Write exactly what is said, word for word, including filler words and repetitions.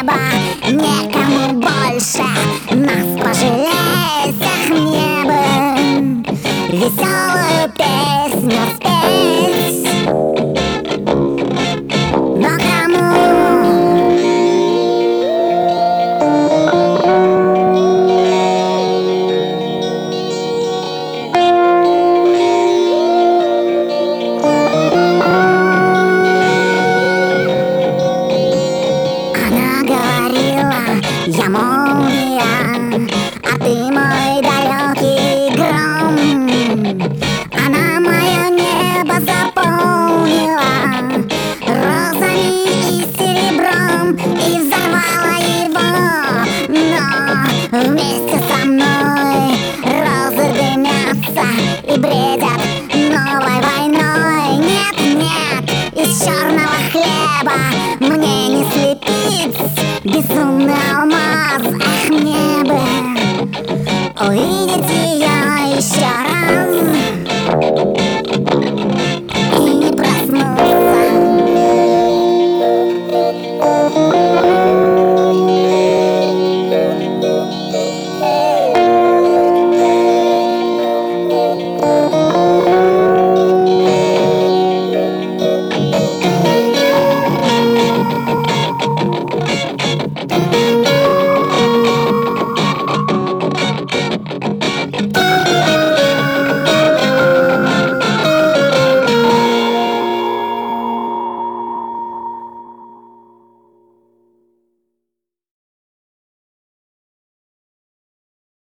хлеба некому больше нас пожалеть. Ах, мне бы веселую песню спеть, но кому? Я молния, а ты мой далекий гром. Она мое небо заполнила розами и серебром и взорвала его. Но вместе со мной розы дымятся и бредят новой войной. Нет, нет, из черного хлеба мне не слепить безумный алмаз. Ах, мне бы увидеть ее еще раз.